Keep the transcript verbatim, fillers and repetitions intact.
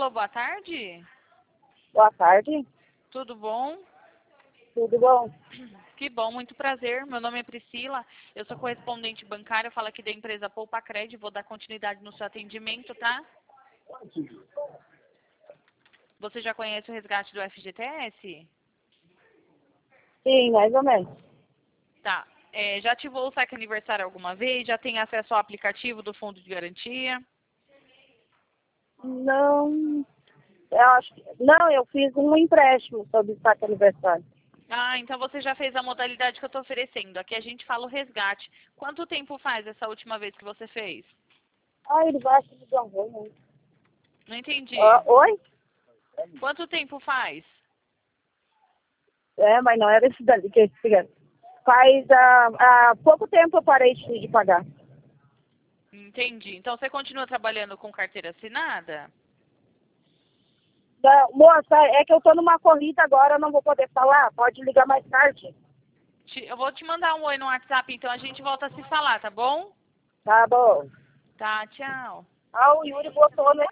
Alô, boa tarde. Boa tarde. Tudo bom? Tudo bom? Que bom, muito prazer. Meu nome é Priscila, eu sou correspondente bancária, eu falo aqui da empresa Poupa Cred, vou dar continuidade no seu atendimento, tá? Você já conhece o resgate do F G T S? Sim, mais ou menos. Tá. É, já ativou o saque aniversário alguma vez? Já tem acesso ao aplicativo do Fundo de Garantia? Não, eu acho que, não, eu fiz um empréstimo sobre o saque aniversário. Ah, então você já fez a modalidade que eu estou oferecendo. Aqui a gente fala o resgate. Quanto tempo faz essa última vez que você fez? Ah, ele vai se desenvolver muito. Não entendi. Ah, oi? Quanto tempo faz? É, mas não era esse dali que esse cigano. Faz ah, há pouco tempo eu parei de, de pagar. Entendi. Então você continua trabalhando com carteira assinada? Não, moça, é que eu tô numa corrida agora, eu não vou poder falar. Pode ligar mais tarde. Te- Eu vou te mandar um oi no WhatsApp, então a gente volta a se falar, tá bom? Tá bom. Tá, tchau. Ah, o Yuri botou, né?